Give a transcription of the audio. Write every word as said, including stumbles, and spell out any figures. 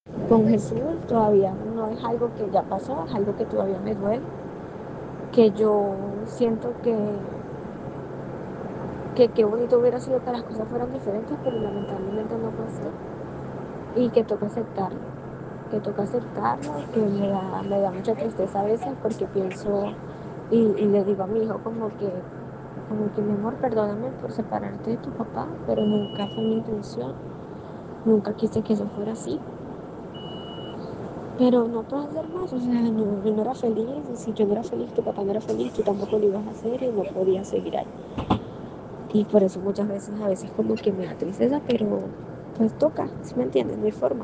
Con Jesús todavía no es algo que ya pasó, es algo que todavía me duele, que yo siento que, que qué bonito hubiera sido que las cosas fueran diferentes, pero lamentablemente no fue así y que toca aceptarlo, que toca aceptarlo, que me da, me da mucha tristeza a veces porque pienso y, y le digo a mi hijo como que, como que mi amor, perdóname por separarte de tu papá, pero nunca fue mi intención, nunca quise que eso fuera así. Pero no puedo hacer más, o sea, no, yo no era feliz, y si yo no era feliz, tu papá no era feliz, tú tampoco lo ibas a hacer y no podías seguir ahí. Y por eso muchas veces, a veces como que me da tristeza, pero pues toca, ¿sí me entiendes? No hay forma.